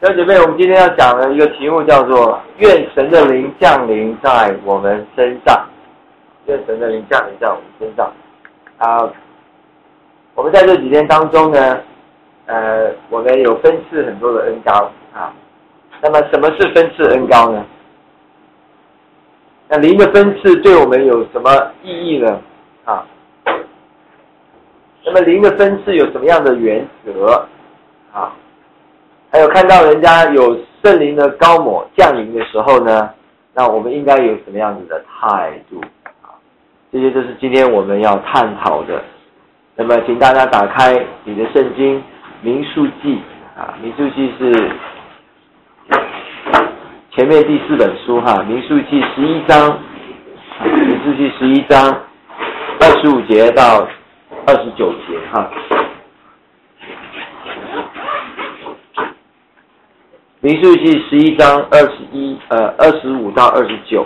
弟兄姐妹，我们今天要讲的一个题目叫做"愿神的灵降临在我们身上"。愿神的灵降临在我们身上。我们在这几天当中呢，我们有分赐很多的恩膏啊。那么什么是分赐恩膏呢？那灵的分赐对我们有什么意义呢？啊，那么灵的分赐有什么样的原则？啊，还有看到人家有圣灵的膏抹降临的时候呢，那我们应该有什么样子的态度？啊，这些就是今天我们要探讨的。那么，请大家打开你的圣经《民数记》啊，《民数记》是前面第4本书哈，《民数记》11章，《民数记》11章25节到29节哈。民数记11章25到29。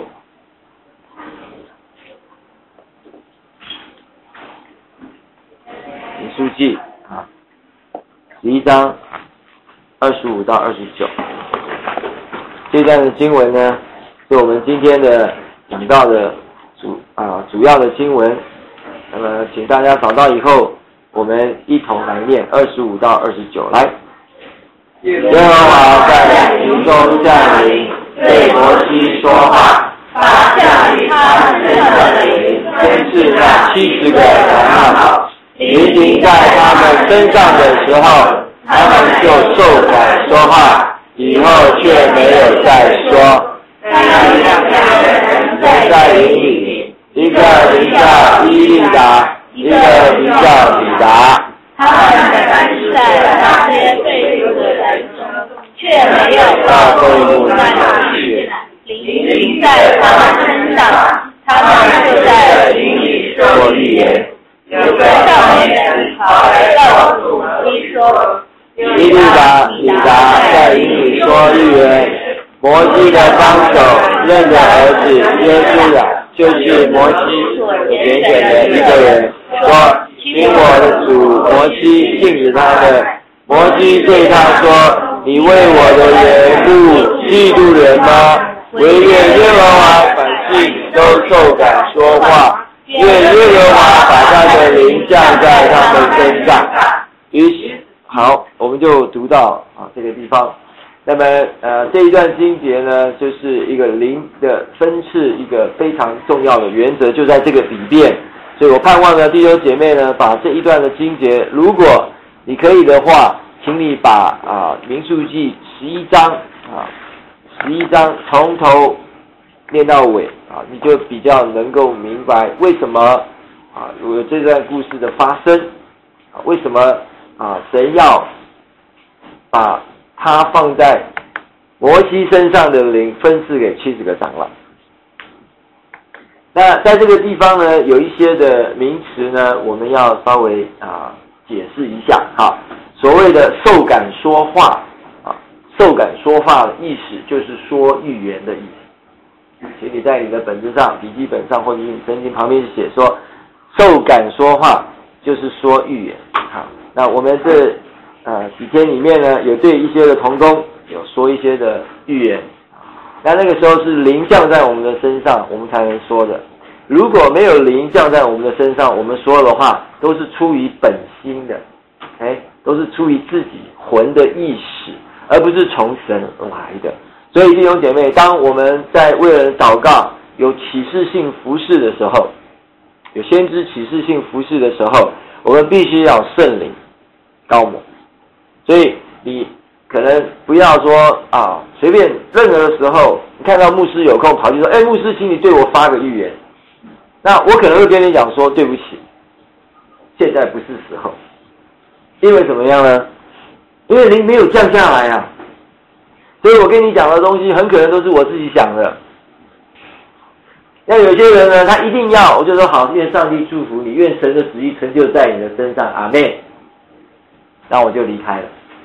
民数记11章25到29。这段的经文呢，是我们今天的讲到的主要的经文。那么，请大家找到以后，我们一同来念25到29。来，耶和华在云中降临，对摩西说话， 他降于他们身上的灵， 先是那70个长老，临行在他们身上的时候，他们就受感说话，以后却没有再说。在营里，一个名叫伊利达，一个名叫比达。 他们本是在那些被囚的人中，却没有到会幕那里去。灵行在他们身上，他们就在灵里说预言。有个少年人跑来告诉摩西说， 伊利达、比达在营里说预言。摩西的帮手认着儿子约书亚，就是摩西所拣选的一个人，说：听我的主摩西禁止他的。摩西对他说：你为我的缘故嫉妒人吗？惟愿耶和华百姓都受感说话，愿耶和华把他的灵降在他们身上。于是，好，我们就读到这个地方。那么这一段经节呢，就是一个灵的分赐一个非常重要的原则，就在这个里边。所以我盼望呢，弟兄姐妹呢，把这一段的经节，如果你可以的话，请你把民数记11章从头念到尾你就比较能够明白为什么有这段故事的发生为什么神要把他放在摩西身上的灵分赐给70个长老。那在这个地方呢，有一些的名词呢，我们要稍微解释一下所谓的受感说话受感说话的意思就是说预言的意思。请你在你的本子上、笔记本上或者你圣经旁边写说，受感说话就是说预言。那我们这几天里面呢，有对一些的同工有说一些的预言。那个时候是灵降在我们的身上，我们才能说的。如果没有灵降在我们的身上，我们说的话都是出于本心的，都是出于自己魂的意识，而不是从神来的。所以弟兄姐妹，当我们在为人祷告有启示性服事的时候，有先知启示性服事的时候，我们必须要圣灵膏抹。所以你可能不要说随便任何的时候，你看到牧师有空跑去说，牧师请你对我发个预言。那我可能会跟你讲说，对不起，现在不是时候。因为怎么样呢？因为灵没有降下来所以我跟你讲的东西很可能都是我自己想的。那有些人呢，他一定要，我就说好，愿上帝祝福你，愿神的旨意成就在你的身上，阿们。然后我就离开了，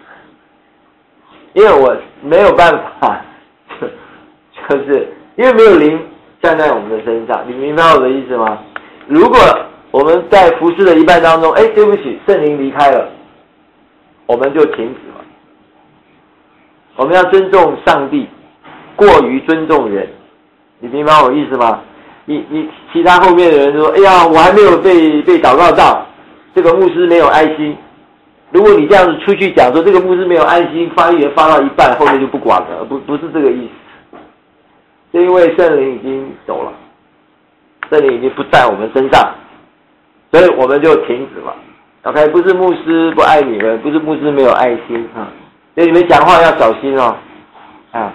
因为我没有办法，就是因为没有灵降在我们的身上。你明白我的意思吗？如果我们在服事的一半当中，对不起，圣灵离开了，我们就停止了。 我们要尊重上帝，过于尊重人。你明白我意思吗？你其他后面的人说，哎呀，我还没有被祷告到，这个牧师没有爱心。如果你这样子出去讲说这个牧师没有爱心，发言发到一半，后面就不管了，不是这个意思。是因为圣灵已经走了，圣灵已经不在我们身上，所以我们就停止了。OK， 不是牧师不爱你们，不是牧师没有爱心啊，所以你们讲话要小心哦，啊，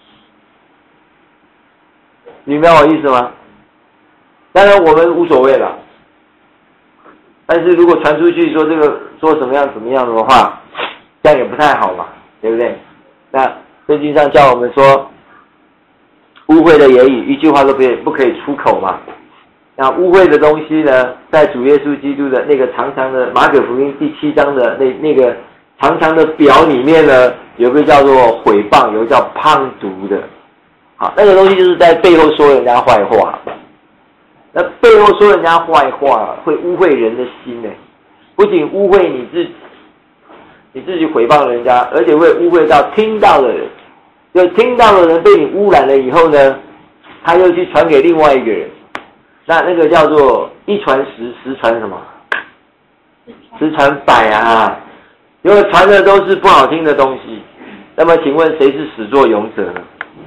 你明白我意思吗？当然我们无所谓了，但是如果传出去说这个说什么样怎么样的话，这样也不太好嘛，对不对？那圣经上叫我们说，污秽的言语一句话都不可以出口嘛。那污秽的东西呢，在主耶稣基督的那个长长的马可福音第7章的那个长长的表里面呢，有个叫做毁谤，有个叫叛毒的。好，那个东西就是在背后说人家坏话。那背后说人家坏话，会污秽人的心呢。不仅污秽你自己毁谤人家，而且会污秽到听到的人。就听到的人被你污染了以后呢，他又去传给另外一个人。那个叫做一传十，十传什么？十传百啊！因为传的都是不好听的东西。那么请问谁是始作俑者呢？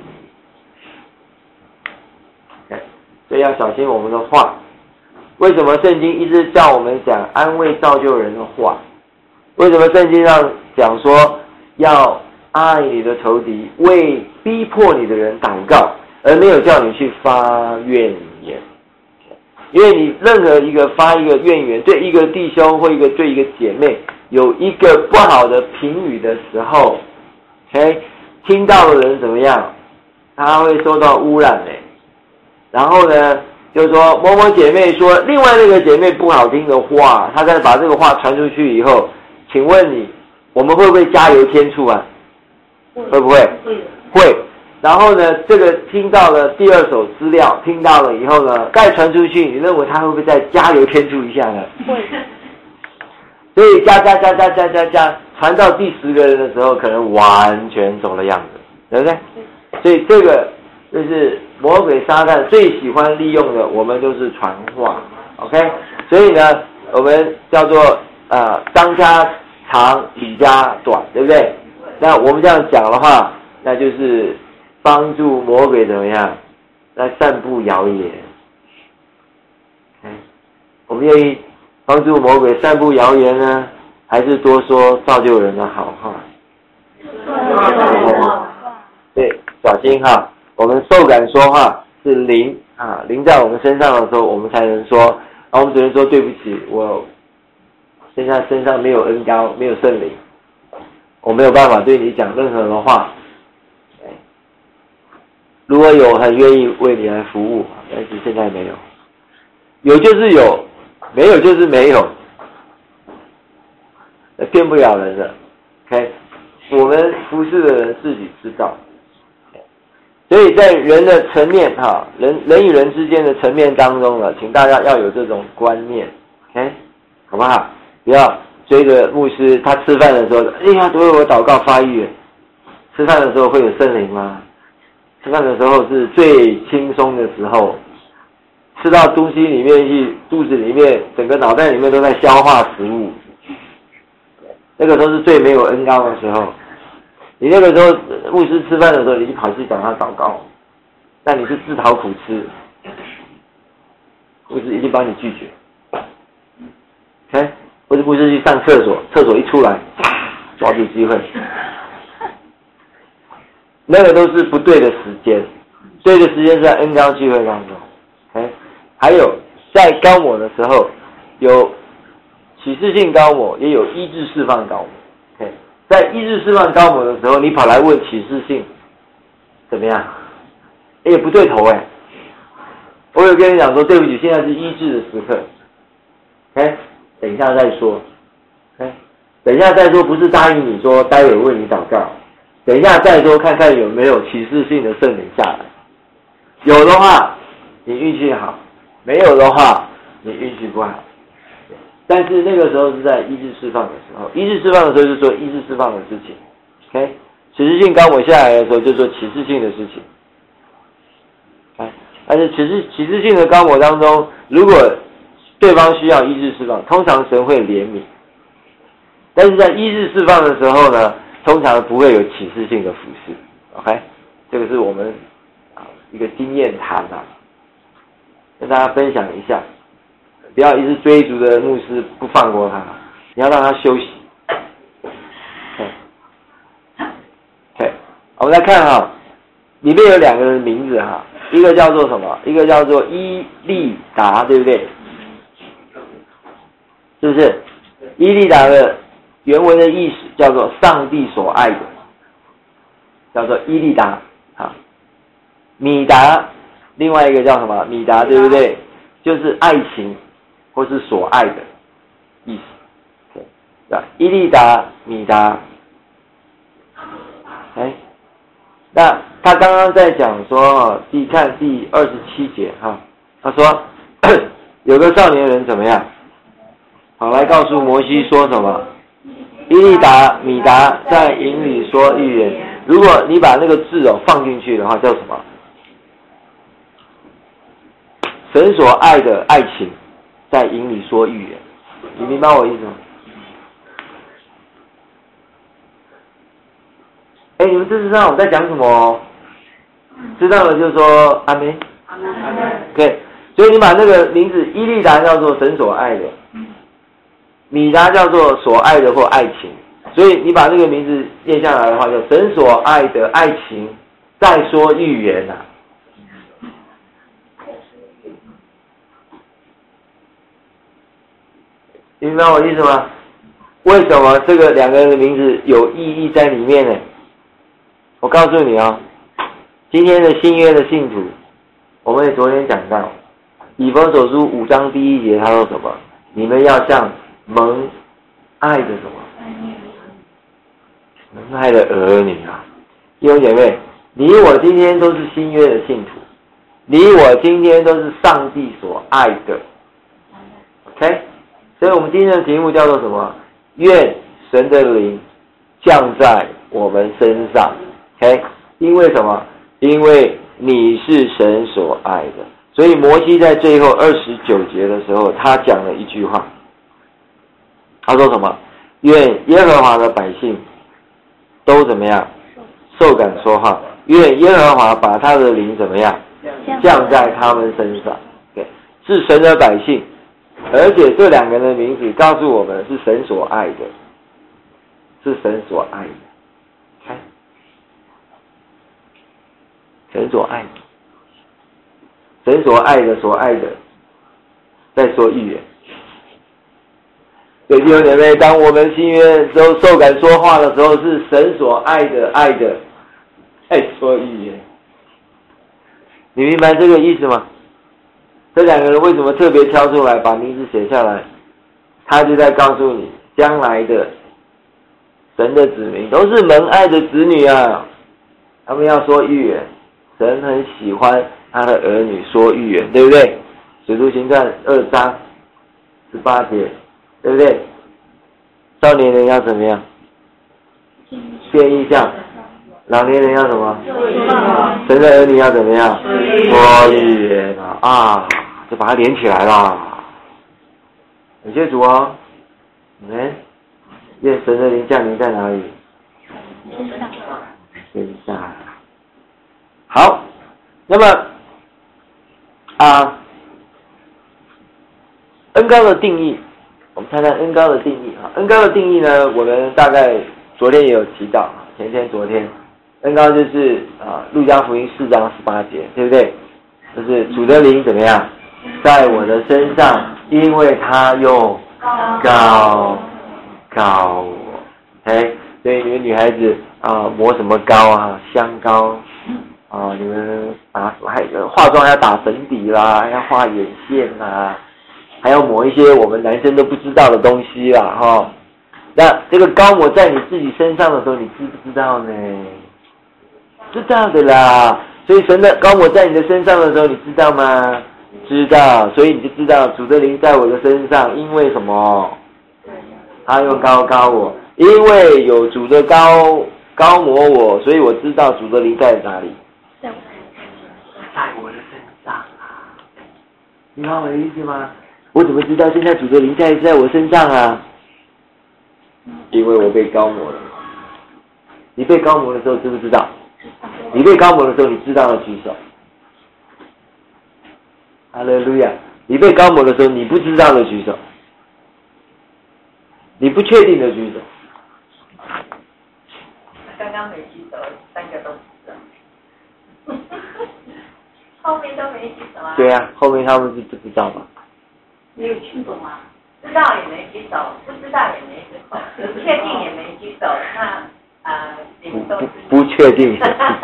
所以要小心我们的话。为什么圣经一直叫我们讲安慰造就人的话？为什么圣经上讲说要爱你的仇敌，为逼迫你的人祷告，而没有叫你去发怨言？因为你任何一个发一个怨言，对一个弟兄或对一个姐妹有一个不好的评语的时候，听到的人怎么样？他会受到污染的。然后呢，就是说某某姐妹说另外那个姐妹不好听的话，她再把这个话传出去以后，请问你，我们会不会加油添醋啊？会不会？会。然后呢，这个听到了第二手资料，听到了以后呢，再传出去，你认为他会不会再加油添醋一下呢？会。所以加，传到第10个人的时候，可能完全走了样子，对不对？所以这个就是魔鬼撒旦最喜欢利用的，我们就是传话 ，OK？ 所以呢，我们叫做张家长，李家短，对不对？那我们这样讲的话，那就是帮助魔鬼怎么样来散布谣言。我们愿意帮助魔鬼散布谣言呢，还是多说造就人的好话？对，小心哈。我们受感说话是灵啊，灵在我们身上的时候，我们才能说。我们只能说对不起，我现在身上没有恩膏，没有圣灵，我没有办法对你讲任何的话。如果有，很愿意为你来服务，但是现在没有。有就是有，没有就是没有，骗不了人的。OK， 我们服侍的人自己知道。所以在人的层面人与人之间的层面当中呢，请大家要有这种观念 ，OK， 好不好？不要追着牧师，他吃饭的时候，哎呀，为我祷告发预言。吃饭的时候会有圣灵吗？吃饭的时候是最轻松的时候，吃到东西里面去，肚子里面，整个脑袋里面都在消化食物，那个都是最没有恩膏的时候。你那个时候牧师吃饭的时候，你就跑去找他祷告，那你是自讨苦吃，牧师一定帮你拒绝。OK， 或者牧师去上厕所，厕所一出来，抓住机会，那个都是不对的时间，对的时间是在恩膏聚会当中。OK， 还有在高抹的时候，有启示性高抹，也有医治释放高抹。OK。在医治释放高抹的时候，你跑来问启示性怎么样？不对头我有跟你讲说，对不起，现在是医治的时刻。OK， 等一下再说。OK， 等一下再说，不是答应你说待会为你祷告。等一下再说，看看有没有启示性的圣灵下来。有的话，你运气好；没有的话，你运气不好。但是那个时候是在医治释放的时候，医治释放的时候就做医治释放的事情 ，OK， 启示性高我下来的时候，就做启示性的事情。但是启示性的高我当中，如果对方需要医治释放，通常神会怜悯。但是在医治释放的时候呢，通常不会有启示性的服事。OK， 这个是我们一个经验谈跟大家分享一下，不要一直追逐的牧师不放过他，你要让他休息。OK， 我们来看里面有两个人名字一个叫做什么？一个叫做伊利达，对不对？是不是？伊利达的原文的意思叫做上帝所爱的，叫做伊利达。米达，另外一个叫什么？米达，对不对？就是爱情或是所爱的意思。伊利达、米达。那他刚刚在讲说，看第27节他说有个少年人怎么样？来告诉摩西说什么？伊利达、米达在营里说预言。如果你把那个字放进去的话，叫什么？神所爱的爱情在营里说预言。你明白我意思吗？你们知道我在讲什么知道了就说阿们。OK， 所以你把那个名字伊利达叫做神所爱的，米达叫做所爱的或爱情，所以你把这个名字念下来的话，叫神所爱的爱情再说预言你明白我意思吗？为什么这个两个人的名字有意义在里面呢？我告诉你今天的新约的信徒，我们也昨天讲到以弗所书5章第1节，他说什么？你们要像蒙爱的什么？蒙爱的儿女弟兄姐妹，你我今天都是新约的信徒，你我今天都是上帝所爱的。OK， 所以我们今天的题目叫做什么？愿神的灵降在我们身上。OK， 因为什么？因为你是神所爱的。所以摩西在最后29节的时候，他讲了一句话，他说什么？愿耶和华的百姓都怎么样？受感说话。愿耶和华把他的灵怎么样？降在他们身上。Okay， 是神的百姓，而且这两个人的名字告诉我们是神所爱的，是神所爱的。看，神所爱的，神所爱的，所爱的，再说预言。对，弟兄姐妹，当我们新约都受感说话的时候，是神所爱的，爱的，再说预言。你明白这个意思吗？这两个人为什么特别挑出来把名字写下来？他就在告诉你，将来的神的子民都是蒙爱的子女他们要说预言，神很喜欢他的儿女说预言，对不对？使徒行传2章18节，对不对？少年人要怎么样？见异象。老年人要什么？神的儿女要怎么样？说预言就把它连起来了。感谢主愿神的灵降临在哪里？身上。好，那么恩高的定义，我们看看恩高的定义恩高的定义呢，我们大概昨天也有提到，昨天恩高就是路加福音4章18节，对不对？就是主的灵怎么样，在我的身上，因为他用膏我。所以你们女孩子抹什么膏香膏你们还化妆要打粉底啦，要画眼线啦，还要抹一些我们男生都不知道的东西啦那这个膏抹在你自己身上的时候，你知不知道呢？知道的啦。所以神的膏抹在你的身上的时候，你知道吗？知道。所以你就知道主的灵在我的身上，因为什么？他用膏膏我，因为有主的膏高摩我，所以我知道主的灵在哪里，在我的身上啊。你明白我的意思吗？我怎么知道现在主的灵在我身上啊？因为我被高摩了。你被高摩的时候知不知道？你被高摩的时候，你知道的举手。哈利路亚！你被高摩的时候，你不知道的举手。你不确定的举手。 刚刚没举手，3个都知道。后面都没举手啊？ 对啊，后面他们是不知道嘛。 你有举手吗？知道也没举手，不知道也没举手，不确定也没举手，那你们都不确定。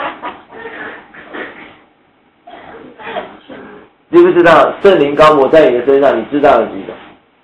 知不知道圣灵高摩在你的身上？你知道的举手。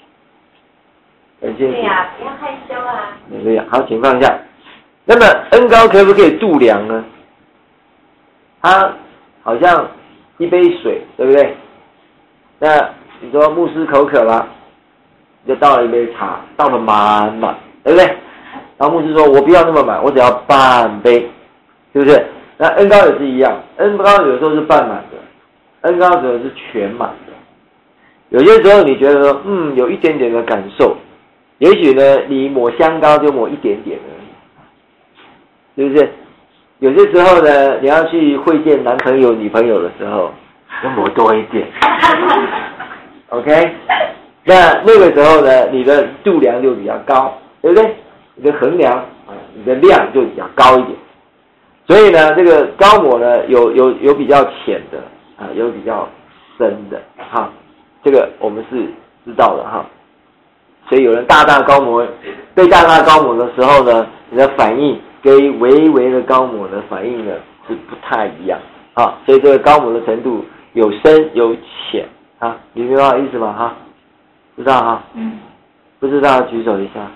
对呀，不要害羞啊。 对呀，好，请放下。那么恩膏可不可以度量呢？它好像一杯水，对不对？那你说牧师口渴了，你就倒了一杯茶，倒了满满，对不对？然后牧师说：“我不要那么满，我只要半杯，是不是？”那恩膏也是一样，恩膏有时候是半满的，恩膏有时候是全满的。有些时候你觉得说，有一点点的感受，也许呢，你抹香膏就抹一点点而已，是不是？有些时候呢，你要去会见男朋友、女朋友的时候，要抹多一点。OK， 那个时候呢，你的度量就比较高，对不对？你的衡量你的量就比较高一点。所以呢，这个高抹呢，有比较浅的有比较深的哈，这个我们是知道的哈。所以有人大大高抹，被大大高抹的时候呢，你的反应跟微微的高抹的反应呢是不太一样啊。所以这个高抹的程度有深有浅啊，你明白我意思吗？哈，知道哈？不知道举手一下。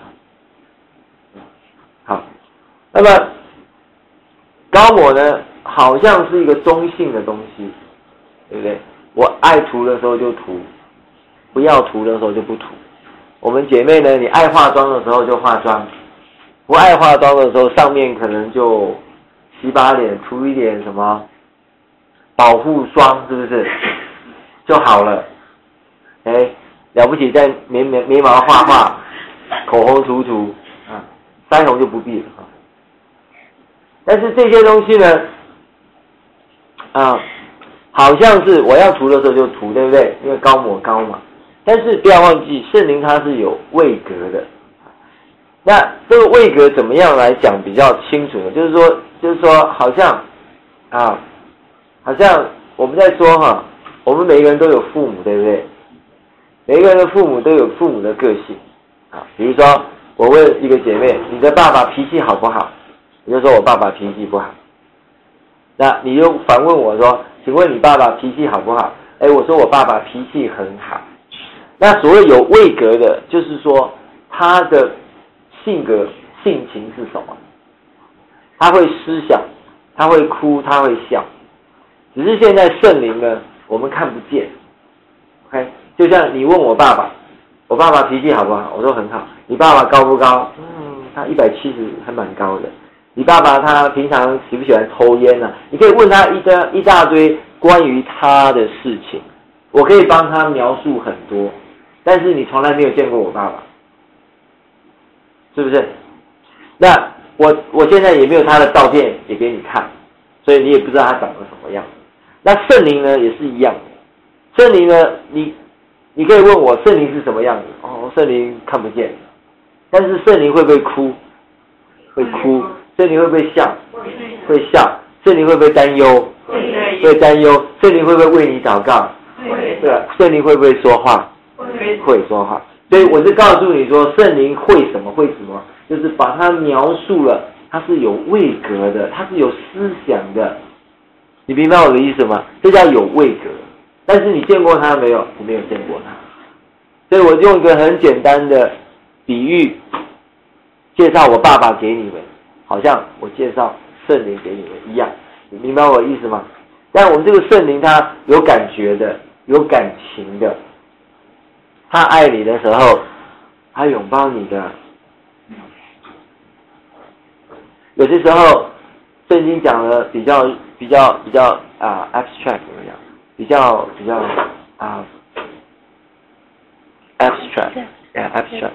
好，那么高抹呢，好像是一个中性的东西，对不对？我爱涂的时候就涂，不要涂的时候就不涂。我们姐妹呢，你爱化妆的时候就化妆，不爱化妆的时候，上面可能就洗把脸，涂一点什么保护霜，是不是就好了？了不起在眉毛画画，口红涂腮红就不必了但是这些东西呢，好像是我要涂的时候就涂，对不对？因为高抹高嘛。但是不要忘记，圣灵它是有位格的。那这个位格怎么样来讲比较清楚呢？就是说，好像我们在说我们每一个人都有父母，对不对？每一个人的父母都有父母的个性比如说，我问一个姐妹，你的爸爸脾气好不好？你就说我爸爸脾气不好。那你又反问我说，请问你爸爸脾气好不好？我说我爸爸脾气很好。那所谓有位格的，就是说他的性情是什么？他会思想，他会哭，他会笑。只是现在圣灵呢，我们看不见。OK， 就像你问我爸爸，我爸爸脾气好不好？我说很好。你爸爸高不高？他170还蛮高的。你爸爸他平常喜不喜欢抽烟呢？你可以问他一大堆关于他的事情，我可以帮他描述很多，但是你从来没有见过我爸爸，是不是？那我现在也没有他的照片也给你看，所以你也不知道他长得什么样。那圣灵呢也是一样的，圣灵呢你可以问我圣灵是什么样子？圣灵看不见，但是圣灵会不会哭？会哭。圣灵会不会笑？会笑。圣灵会不会担忧？会担忧。圣灵会不会为你祷告？对。圣灵会不会说话？会说话。所以我就告诉你说，圣灵会什么？会什么？就是把它描述了，它是有位格的，它是有思想的。你明白我的意思吗？这叫有位格。但是你见过他没有？你没有见过他。所以我用一个很简单的比喻介绍我爸爸给你们，好像我介绍圣灵给你们一样，你明白我的意思吗？但我们这个圣灵他有感觉的，有感情的，他爱你的时候，他拥抱你的， 有些时候圣经讲的比较abstract 怎么样？比较abstract，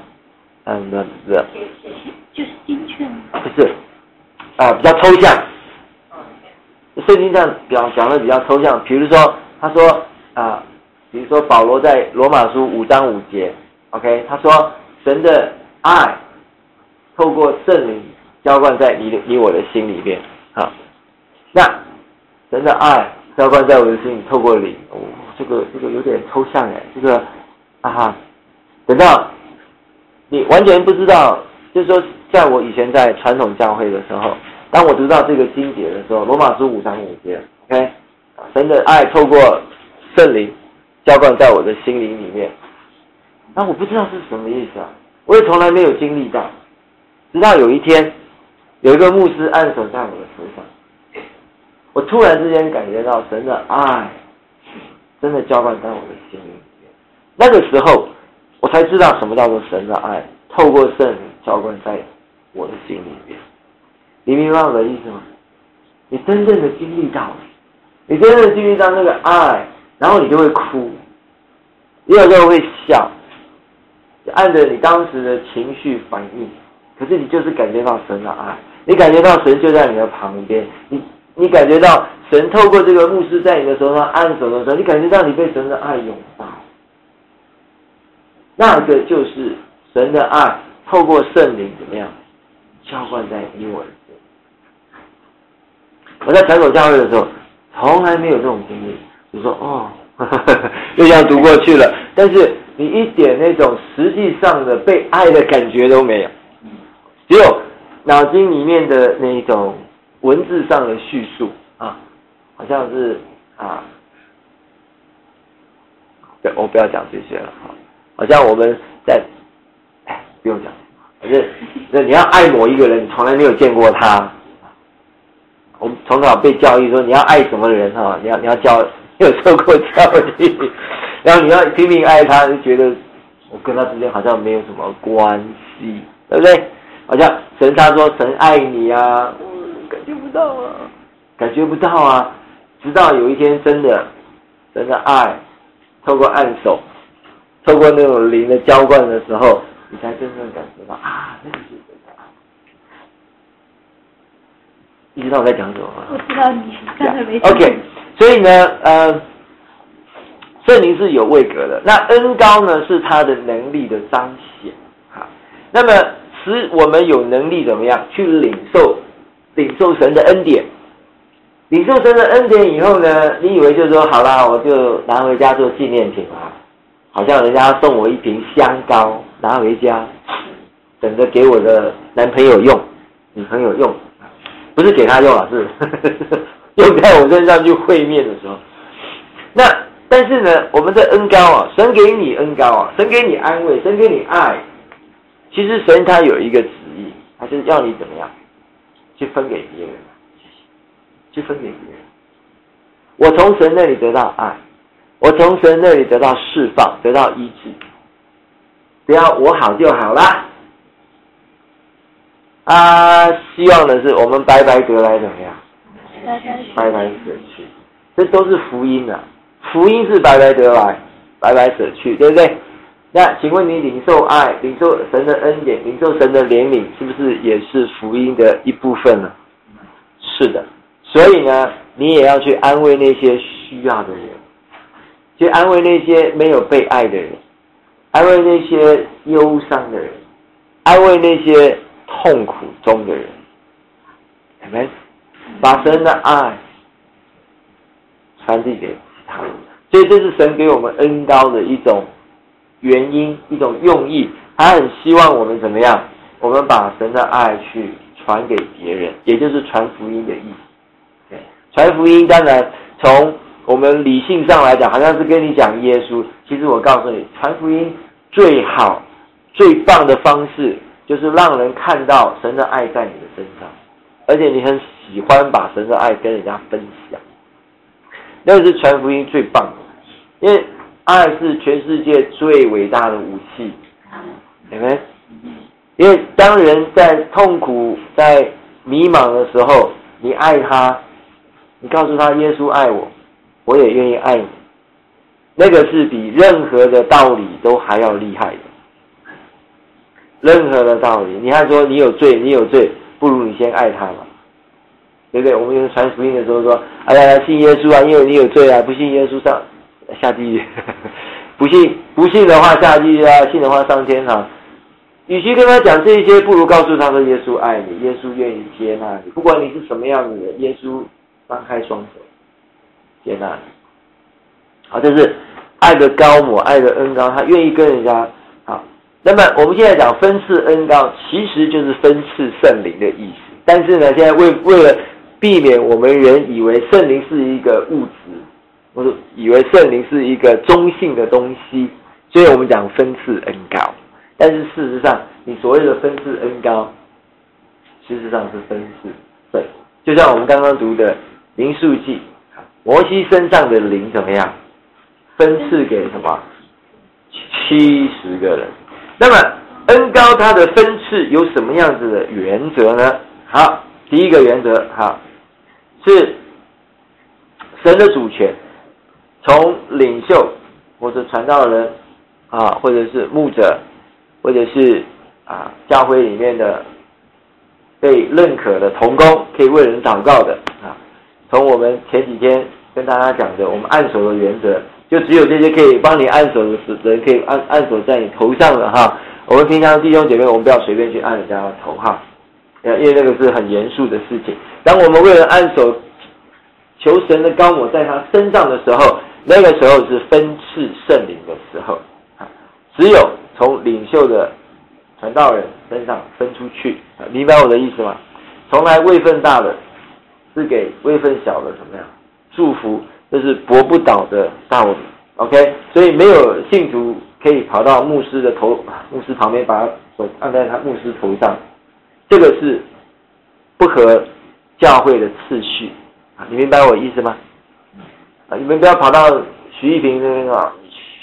就是精确吗？ 不是比较抽象。圣经上讲的比较抽象，比如说他说比如说保罗在罗马书5章5节 ，OK， 他说神的爱透过圣灵浇灌在你我的心里面，好，那神的爱浇灌在我的心里，透过灵，这个有点抽象哎，这个等到你完全不知道，就是说，在我以前在传统教会的时候，当我读到这个经节的时候，罗马书5章5节 ，OK， 神的爱透过圣灵浇灌在我的心灵里面，那我不知道是什么意思啊，我也从来没有经历到，直到有一天，有一个牧师按手在我的头上，我突然之间感觉到神的爱真的浇灌在我的心灵里面，那个时候我才知道什么叫做神的爱透过圣灵浇灌在我的心里面。你明白我的意思吗？你真正的经历到，你真正的经历到那个爱，然后你就会哭，你有时候会笑，就按着你当时的情绪反应，可是你就是感觉到神的爱，你感觉到神就在你的旁边，你感觉到神透过这个牧师在你的手上按手的时候，你感觉到你被神的爱拥抱，那个就是神的爱透过圣灵怎么样浇灌在你我的心。我在传统教会的时候从来没有这种经历，就说就这样读过去了，但是你一点那种实际上的被爱的感觉都没有，只有脑筋里面的那种文字上的叙述好像是我不要讲这些了，好像我们在不用讲，反正你要爱某一个人，你从来没有见过他。我们从小被教育说你要爱什么人你要你有受过教育，然后你要拼命爱他，就觉得我跟他之间好像没有什么关系，对不对？好像他说神爱你啊，感觉不到啊，直到有一天真的神的爱透过按手，透过那种灵的浇灌的时候，你才真正感觉到那个是神的爱。你知道我在讲什么吗？ 我知道你刚才没讲。OK， 所以呢，圣灵是有位格的，那恩膏呢是他的能力的彰显。好，那么使我们有能力怎么样去领受神的恩典？领受神的恩典以后呢，你以为就说好啦，我就拿回家做纪念品啦，好像人家送我一瓶香膏，拿回家，等着给我的男朋友用、女朋友用。不是给他用是用在我身上去会面的时候。那但是呢，我们的恩膏神给你恩膏神给你安慰，神给你爱。其实神他有一个旨意，他就是要你怎么样去分给别人，去分给别人。我从神那里得到爱，我从神那里得到释放，得到医治。不要我好就好啦。希望的是我们白白得来怎么样？白白舍去，这都是福音啊！福音是白白得来，白白舍去，对不对？那请问你领受爱、领受神的恩典、领受神的怜悯，是不是也是福音的一部分呢？是的，所以呢，你也要去安慰那些需要的人，去安慰那些没有被爱的人，安慰那些忧伤的人，安慰那些痛苦中的人，有没有？把神的爱传递给他们，所以这是神给我们恩膏的一种原因，一种用意。他很希望我们怎么样？我们把神的爱去传给别人，也就是传福音的意思。传福音当然从我们理性上来讲，好像是跟你讲耶稣。其实我告诉你，传福音最好、最棒的方式，就是让人看到神的爱在你的身上，而且你很喜欢把神的爱跟人家分享。那是传福音最棒的，因为爱是全世界最伟大的武器，对不对？因为当人在痛苦、在迷茫的时候，你爱他，你告诉他耶稣爱我，我也愿意爱你，那个是比任何的道理都还要厉害的。任何的道理，你还说你有罪，你有罪，不如你先爱他嘛，对不对？我们有传福音的时候说，哎呀，信耶稣啊，因为你有罪啊，不信耶稣下地狱，不信的话下地狱啊，信的话上天堂。与其跟他讲这些，不如告诉他说耶稣爱你，耶稣愿意接纳你，不管你是什么样子的，耶稣张开双手接纳你。好，这是爱的高抹，爱的恩高，他愿意跟人家好。那么我们现在讲分赐恩高，其实就是分赐圣灵的意思。但是呢，现在为了避免我们人以为圣灵是一个物质，或者以为圣灵是一个中性的东西，所以我们讲分赐恩高。但是事实上，你所谓的分赐恩高，事实上是分赐圣。就像我们刚刚读的民数记，摩西身上的灵怎么样？分赐给什么？70个人。那么恩高它的分赐有什么样子的原则呢？好，第一个原则，好，是神的主权，从领袖或者传道人啊，或者是牧者，或者是教会里面的被认可的同工，可以为人祷告的啊。从我们前几天跟大家讲的，我们按手的原则，就只有这些可以帮你按手的人，可以按手在你头上的哈。我们平常弟兄姐妹，我们不要随便去按人家的头哈，因为那个是很严肃的事情。当我们为人按手，求神的膏抹在他身上的时候，那个时候是分赐圣灵的时候，只有从领袖的传道人身上分出去，明白我的意思吗？从来位分大的是给位分小的怎么样祝福，这是驳不倒的道理。OK， 所以没有信徒可以跑到牧师的头，牧师旁边把他手按在他牧师头上，这个是不合教会的次序啊，你明白我意思吗？你们不要跑到徐艺平那边啊，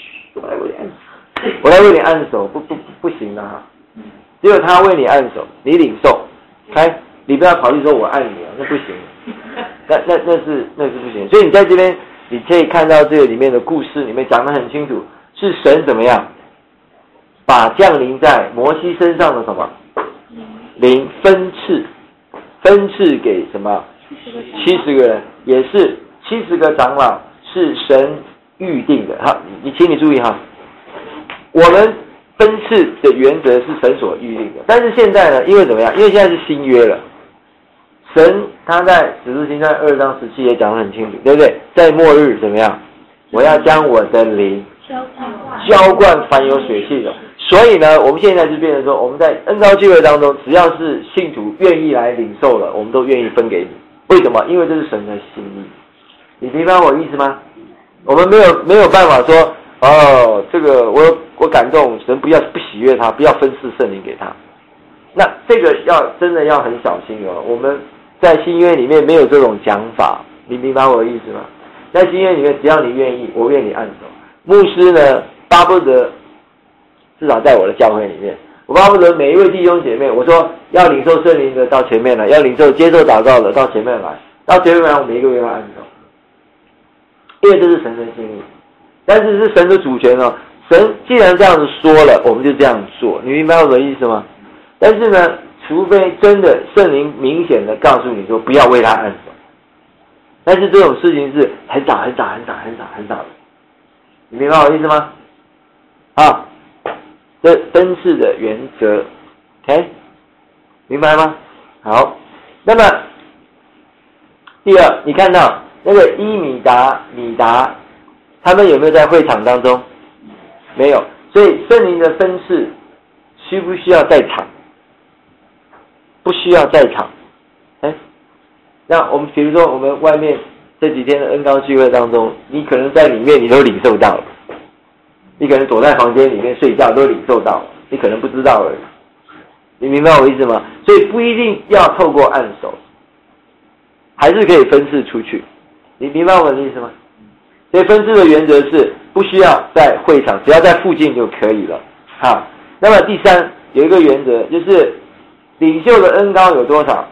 我来为你按手，不行的哈，只有他为你按手，你领受，你不要考虑说我按你啊，那不行，那是不行。所以你在这边你可以看到这个里面的故事里面讲得很清楚，是神怎么样把降临在摩西身上的什么灵分赐给什么70个人，也是70个长老，是神预定的。好，请你注意哈，我们分赐的原则是神所预定的，但是现在呢，因为怎么样？因为现在是新约了，神他在使徒行传2章17也讲得很清楚，对不对？在末日怎么样？我要将我的灵浇灌凡有血气的。所以呢，我们现在就变成说，我们在恩膏聚会当中，只要是信徒愿意来领受了，我们都愿意分给你。为什么？因为这是神的心意。你明白我意思吗？我们没有办法说，哦，这个我感动神，不喜悦他，不要分赐圣灵给他。那这个真的要很小心哦。我们在新约里面没有这种讲法，你明白我的意思吗？在新约里面，只要你愿意，我愿你按手。牧师呢，巴不得至少在我的教会里面，我巴不得每一位弟兄姐妹，我说要领受圣灵的到前面来，要接受祷告的到前面来，到前面来，我每一个月要按手，因为这是神的心意。但是是神的主权哦，神既然这样子说了，我们就这样做，你明白我的意思吗？但是呢，除非真的圣灵明显的告诉你说不要为他按手，但是这种事情是很少的，你明白我的意思吗？好，这分赐的原则 ，OK， 明白吗？好，那么第二，你看到那个米达，他们有没有在会场当中？没有，所以圣灵的分赐需不需要在场？不需要在场。那我们比如说我们外面这几天的恩膏聚会当中，你可能在里面你都领受到了，你可能躲在房间里面睡觉都领受到了，你可能不知道而已。你明白我意思吗？所以不一定要透过按手，还是可以分赐出去。你明白我的意思吗？所以分赐的原则是不需要在会场，只要在附近就可以了。好，那么第三有一个原则，就是领袖的恩膏有多少？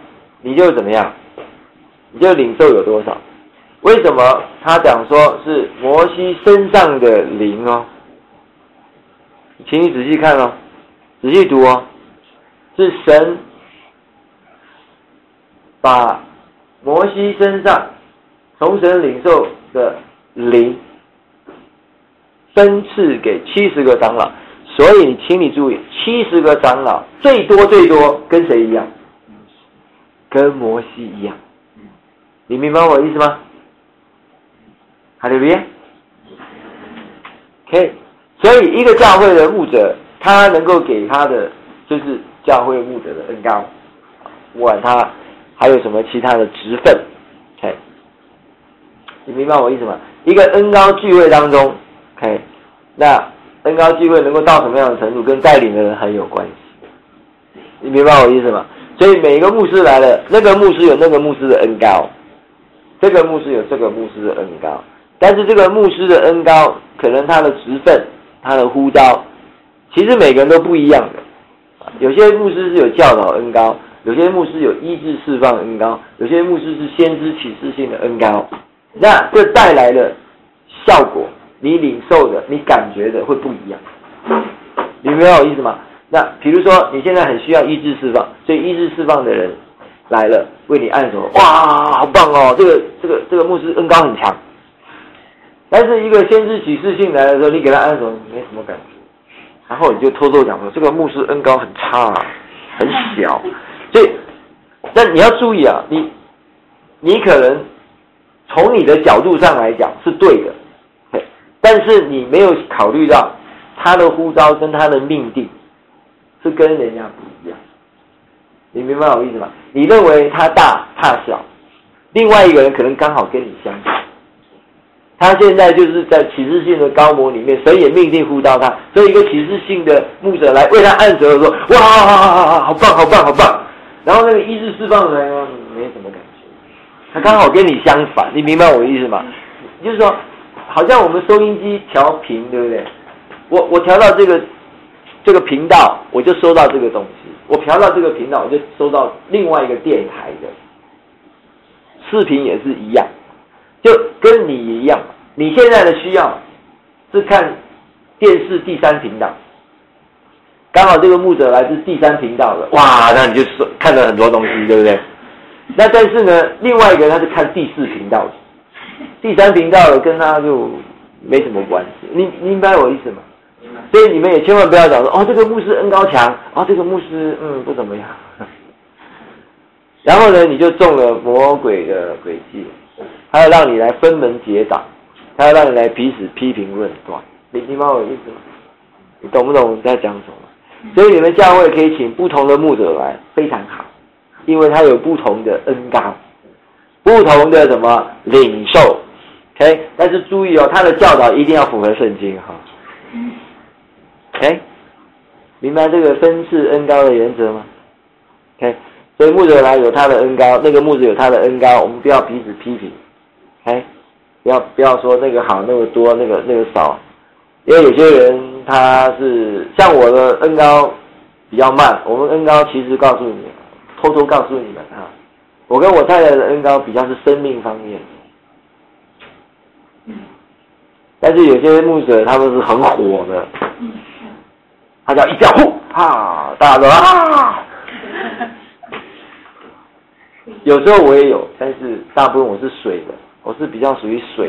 你就怎么样？你就领受有多少？为什么他讲说是摩西身上的灵哦？请你仔细看哦，仔细读哦，是神把摩西身上从神领受的灵分赐给70个长老，所以请你注意，70个长老最多跟谁一样？跟摩西一样。你明白我的意思吗？哈利路亚。OK， 所以一个教会的牧者，他能够给他的就是教会牧者的恩膏，不管他还有什么其他的职分。OK， 你明白我意思吗？一个恩膏聚会当中 ，OK， 那恩膏聚会能够到什么样的程度，跟带领的人很有关系。你明白我意思吗？所以每一个牧师来了，那个牧师有那个牧师的恩膏，这个牧师有这个牧师的恩膏，但是这个牧师的恩膏，可能他的职分、他的呼召，其实每个人都不一样的。有些牧师是有教导恩膏，有些牧师有医治释放恩膏，有些牧师是先知启示性的恩膏。那这带来的效果，你领受的、你感觉的会不一样。你明白我意思吗？那比如说你现在很需要医治释放，所以医治释放的人来了，为你按手，哇，好棒哦！这个牧师恩膏很强。但是一个先知启示性来的时候，你给他按手没什么感觉，然后你就偷偷讲说这个牧师恩膏很差，很小。所以，但你要注意啊，你可能从你的角度上来讲是对的，但是你没有考虑到他的呼召跟他的命定是跟人家不一样。你明白我意思吗？你认为他大他小，另外一个人可能刚好跟你相反。他现在就是在启示性的高模里面，神也命定呼召他，所以一个启示性的牧者来为他按手的时候，哇，好棒好棒好棒。然后那个医治释放的人没什么感觉，他刚好跟你相反。你明白我的意思吗？就是说，好像我们收音机调频，对不对？我调到这个频道，我就收到这个东西；我调到这个频道，我就收到另外一个电台的。视频也是一样，就跟你一样。你现在的需要是看电视第3频道，刚好这个牧者来自第3频道的，哇，那你就看了很多东西，对不对？那但是呢，另外一个他是看第4频道的，第3频道的跟他就没什么关系。你明白我意思吗？所以你们也千万不要讲说，哦，这个牧师恩膏强，哦，这个牧师不怎么样。然后呢，你就中了魔鬼的诡计，他要让你来分门结党，他要让你来彼此批评论断。你明白我意思吗？你懂不懂我在讲什么？所以你们教会可以请不同的牧者来，非常好，因为他有不同的恩膏，不同的什么领受 ，OK？ 但是注意哦，他的教导一定要符合圣经哈。OK？ 明白这个分赐恩膏的原则吗 ？OK？ 所以牧者来有他的恩膏，那个牧者有他的恩膏，我们不要彼此批评 ，OK？ 不要说那个好那个多那个少，因为有些人他是像我的恩膏比较慢，我们恩膏其实告诉你，偷偷告诉你们啊，我跟我太太的恩膏比较是生命方面的，但是有些牧者他们是很火的，他叫一叫呼啊，大家都啊。有时候我也有，但是大部分我是水的，我是比较属于水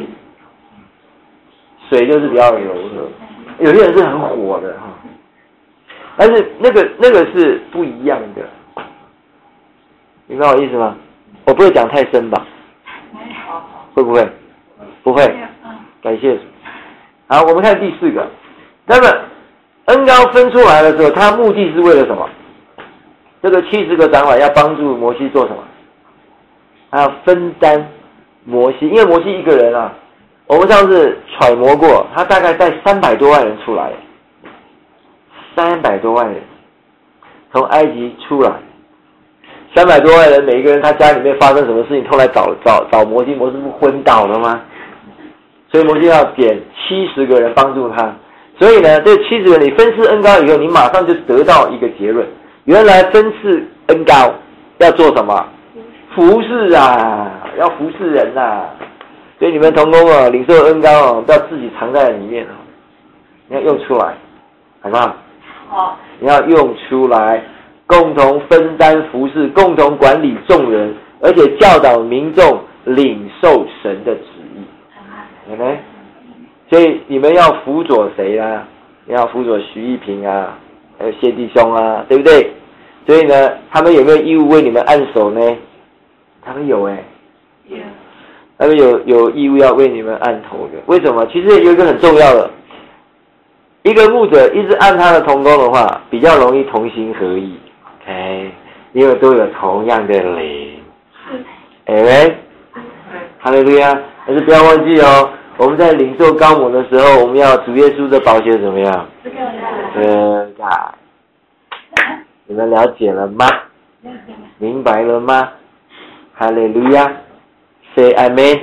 就是比较柔和，有些人是很火的哈，但是那个是不一样的，明白我意思吗？我不会讲太深吧？会不会？不会。感谢。好，我们看第4个。那么恩膏分出来的时候，它目的是为了什么？这个70个长老要帮助摩西做什么？他要分担摩西，因为摩西一个人啊，我们上次揣摩过，他大概带300多万人出来，300多万人从埃及出来，300多万人，每一个人他家里面发生什么事情，都来找摩西，摩西不昏倒了吗？所以摩西要点70个人帮助他。所以呢，这70个人你分赐恩膏以后，你马上就得到一个结论：原来分赐恩膏要做什么？ 服侍啊，要服侍人啊。所以你们同工啊，领受恩膏啊，不要自己藏在里面啊，你要用出来，好不好？ 好。 你要用出来，共同分担服侍，共同管理众人，而且教导民众领受神的旨意，有没？所以你们要辅佐谁啊？你要辅佐徐一平啊，还有谢弟兄啊，对不对？所以呢，他们有没有义务为你们按手呢？他们有他们有义务要为你们按头的。为什么？其实有一个很重要的，一个牧者一直按他的同工的话，比较容易同心合意。OK， 因为都有同样的灵。Amen， 哈利路亚！但是不要忘记哦，我们在领受膏抹的时候，我们要主耶稣的宝血怎么样？遮盖。你们了解了吗？明白了吗？哈利路亚 ！Say Amen。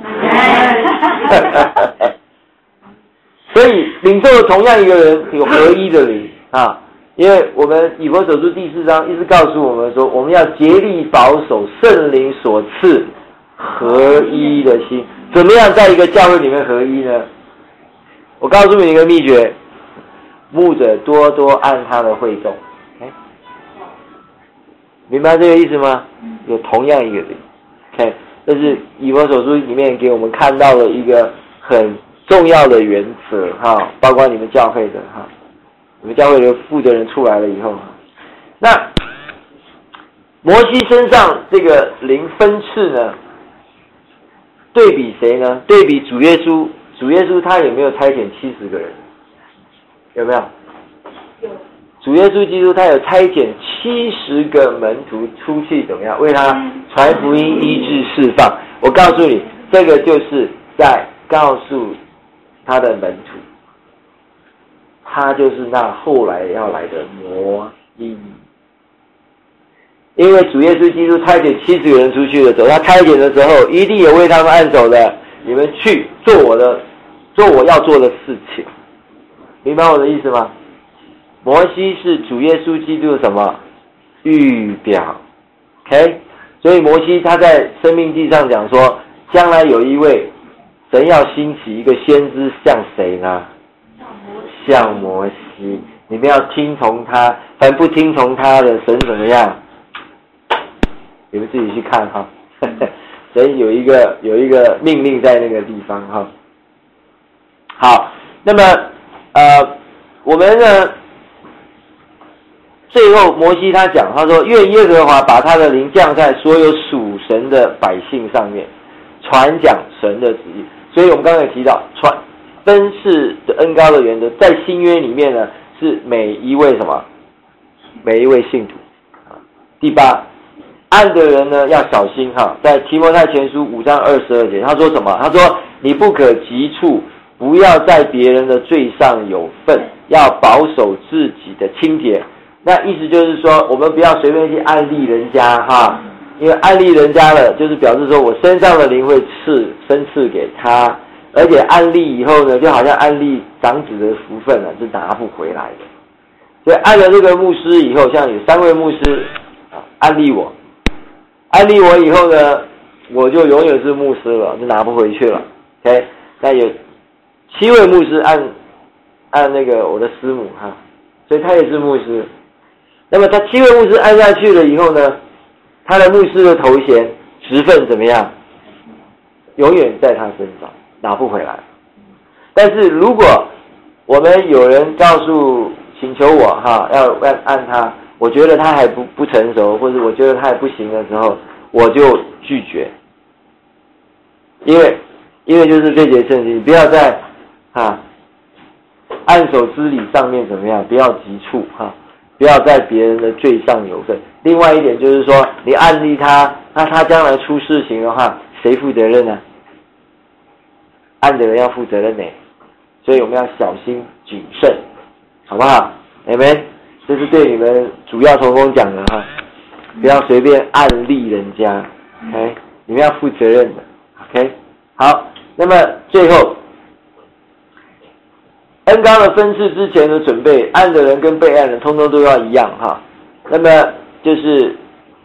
所以领受同样一个人有合一的灵啊，因为我们以弗所书第4章一直告诉我们说，我们要竭力保守圣灵所赐合一的心。怎么样在一个教会里面合一呢？我告诉你一个秘诀，牧者多多按他的会众。明白这个意思吗？有同样一个灵。OK， 这是以弗所书里面给我们看到的一个很重要的原则哈，包括你们教会的哈，你们教会的负责人出来了以后，那摩西身上这个灵分赐呢，对比谁呢？对比主耶稣，主耶稣他有没有差遣70个人？有没有？ 有。 主耶稣基督他有差遣70个门徒出去怎么样？为他传福音、医治、释放。我告诉你，这个就是在告诉他的门徒，他就是那后来要来的摩西。因为主耶稣基督差遣70个人出去的时候，他差遣的时候一定有为他们按手的，你们去做我要做的事情。明白我的意思吗？摩西是主耶稣基督的什么预表 ？OK， 所以摩西他在生命记上讲说，将来有一位神要兴起一个先知，像谁呢？像摩西。你们要听从他，凡不听从他的，神怎么样？你们自己去看哈。神有一个命令在那个地方哈。好，那么我们呢？最后摩西他讲，他说愿耶和华把他的灵降在所有属神的百姓上面，传讲神的旨意。所以我们刚才提到分赐的恩膏的原则，在新约里面呢，是每一位信徒。第8，按的人呢要小心哈，在提摩太前书5章22节，他说什么？他说你不可急促，不要在别人的罪上有份，要保守自己的清洁。那意思就是说，我们不要随便去按立人家哈，因为按立人家了，就是表示说我身上的灵会分赐给他，而且按立以后呢，就好像按立长子的福分是拿不回来的。所以按了这个牧师以后，像有3位牧师按立我以后呢，我就永远是牧师了，就拿不回去了。OK， 那有7位牧师按那个我的师母哈，所以他也是牧师。那么他7位牧师按下去了以后呢，他的牧师的头衔职分怎么样？永远在他身上，拿不回来。但是如果我们有人请求我哈，要按他，我觉得他还不成熟，或者我觉得他还不行的时候，我就拒绝。因为就是这节圣经，不要在按手之礼上面怎么样，不要急促哈。不要在别人的罪上有份。另外一点就是说，你按立他，那他将来出事情的话，谁负责任呢？按的人要负责任呢，所以我们要小心谨慎，好不好 ？Amen。这是对你们主要同工讲的哈，不要随便按立人家 ，OK？ 你们要负责任的 ，OK？ 好，那么最后。恩膏的分赐之前的准备，按的人跟被按人通通都要一样哈。那么就是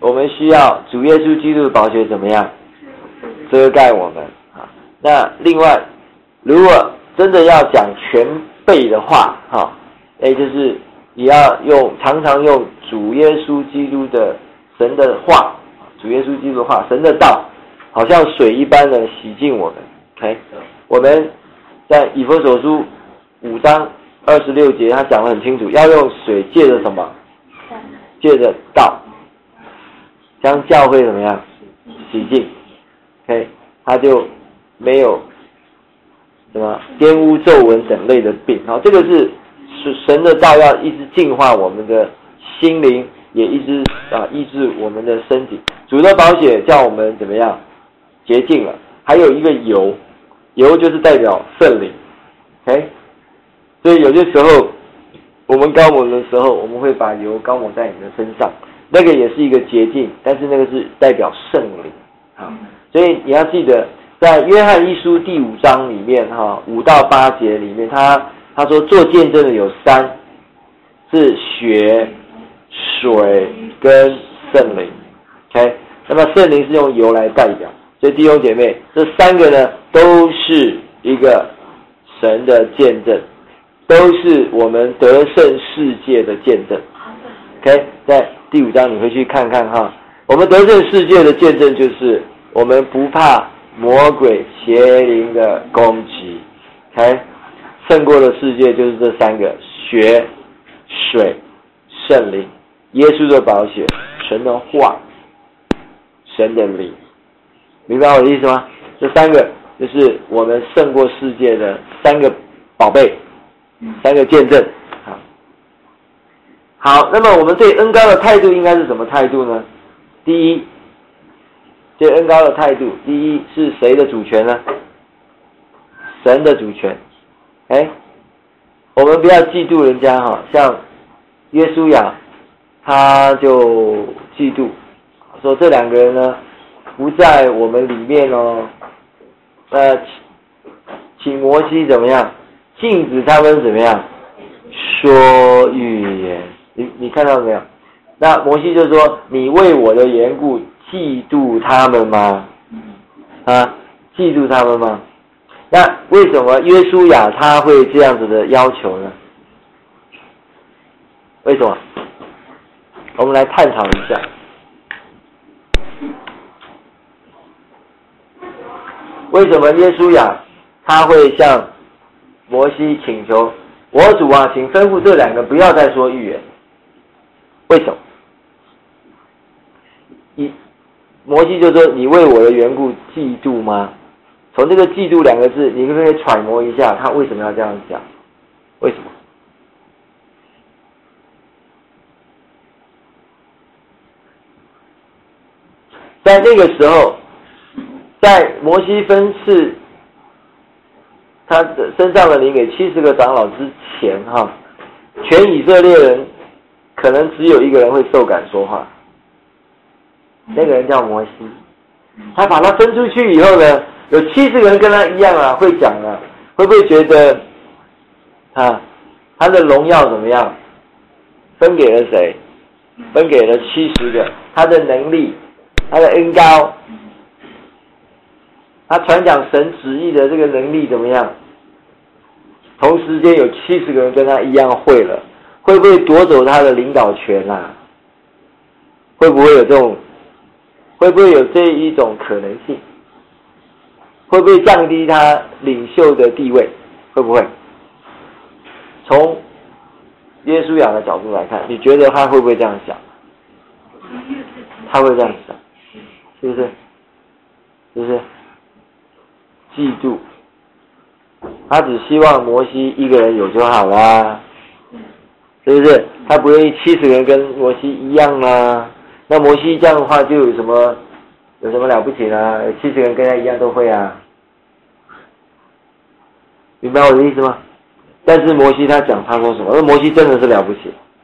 我们需要主耶稣基督的宝血怎么样遮盖我们啊？那另外，如果真的要讲全备的话，就是也要常常用主耶稣基督的神的话，主耶稣基督的话，神的道，好像水一般的洗净我们。OK， 我们在以弗所书5章26节，他讲得很清楚，要用水借着什么？借着道，将教会怎么样洗净 ？OK， 他就没有什么玷污、皱纹等类的病。这个是神的道要一直净化我们的心灵，也一直医治我们的身体。主的宝血叫我们怎么样洁净了？还有一个油，油就是代表圣灵。OK， 所以有些时候我们膏抹的时候，我们会把油膏抹在你的身上，那个也是一个洁净，但是那个是代表圣灵。所以你要记得，在约翰一书第5章里面5到8节里面，他说做见证的有3，是血、水跟圣灵。OK， 那么圣灵是用油来代表，所以弟兄姐妹，这3个呢都是一个神的见证，都是我们得胜世界的见证。OK， 在第5章你回去看看我们得胜世界的见证就是我们不怕魔鬼邪灵的攻击。OK， 胜过的世界就是这3个：血、水、圣灵，耶稣的宝血，神的话，神的灵。明白我的意思吗？这3个就是我们胜过世界的3个宝贝，3个见证。好，那么我们对恩膏的态度应该是什么态度呢？第一，对恩膏的态度，第一是谁的主权呢？神的主权。我们不要嫉妒人家像约书亚他就嫉妒，说这2个人呢不在我们里面请摩西怎么样禁止他们怎么样说预言。你看到没有？那摩西就说，你为我的缘故嫉妒他们吗？嫉妒他们吗？那为什么约书亚他会这样子的要求呢？为什么？我们来探讨一下。为什么约书亚他会向摩西请求，我主啊，请吩咐这2个不要再说预言？为什么？摩西就说，你为我的缘故嫉妒吗？从这个嫉妒2个字，你可不可以揣摩一下他为什么要这样讲？为什么？在那个时候，在摩西分赐他的身上的灵给70个长老之前全以色列人可能只有1个人会受感说话，那个人叫摩西。他把他分出去以后呢，有70个人跟他一样会讲会不会觉得他的荣耀怎么样？分给了谁？分给了70个。他的能力，他的恩膏，他传讲神旨意的这个能力怎么样？同时间有70个人跟他一样会了，会不会夺走他的领导权会不会有这一种可能性？会不会降低他领袖的地位？会不会？从约书亚的角度来看，你觉得他会不会这样想？他会这样想，是不是？是不是？嫉妒，他只希望摩西1个人有就好啦，是不是？他不愿意70个人跟摩西一样啦。那摩西这样的话就有什么了不起呢？70个人跟他一样都会明白我的意思吗？但是摩西他说什么？摩西真的是了不起。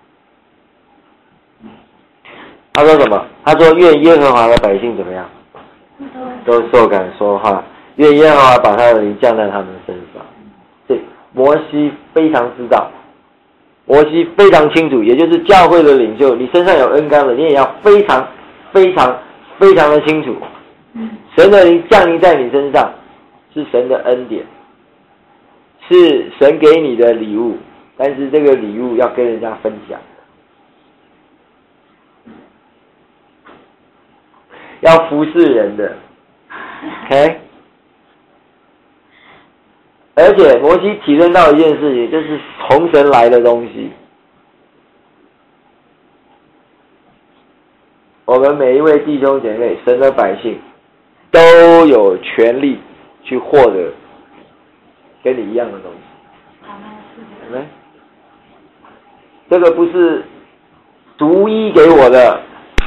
他说什么？他说愿耶和华的百姓怎么样？都受感说话，愿耶和华把他的灵降在他们身上。所以摩西非常知道，摩西非常清楚，也就是教会的领袖，你身上有恩膏的，你也要非常非常非常的清楚。神的灵降临在你身上，是神的恩典，是神给你的礼物，但是这个礼物要跟人家分享，要服侍人的 ，OK。而且摩西体认到一件事情，就是从神来的东西。我们每一位弟兄姐妹，神的百姓，都有权利去获得跟你一样的东西。对不对？这个不是独一给我的，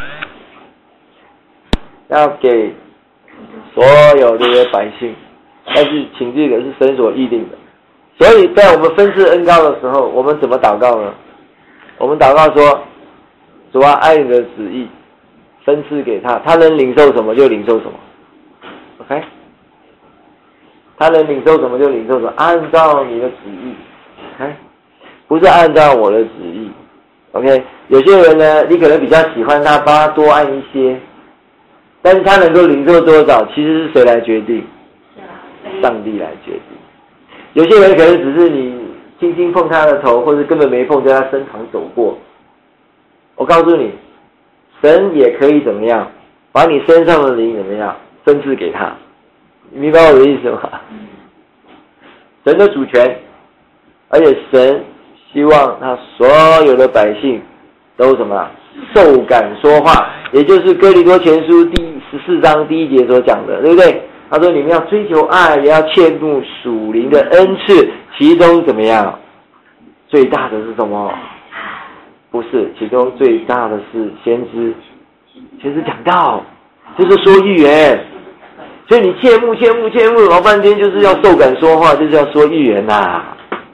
要给所有这些百姓。但是请这个是神所预定的，所以在我们分赐恩膏的时候，我们怎么祷告呢？我们祷告说：主啊，按你的旨意分赐给他，他能领受什么就领受什么。OK， 他能领受什么就领受什么，按照你的旨意。OK， 不是按照我的旨意。OK， 有些人呢，你可能比较喜欢他，帮他多按一些，但是他能够领受多少，其实是谁来决定？上帝来决定。有些人可能只是你轻轻碰他的头，或者根本没碰，在他身旁走过。我告诉你，神也可以怎么样，把你身上的灵怎么样分赐给他。你明白我的意思吗？神的主权，而且神希望他所有的百姓都什么受感说话，也就是哥林多前书第14章第1节所讲的，对不对？他说：“你们要追求爱，也要切慕属灵的恩赐，其中怎么样？最大的是什么？不是，其中最大的是先知讲道，就是说预言。所以你切慕，老半天就是要受感说话，就是要说预言呐。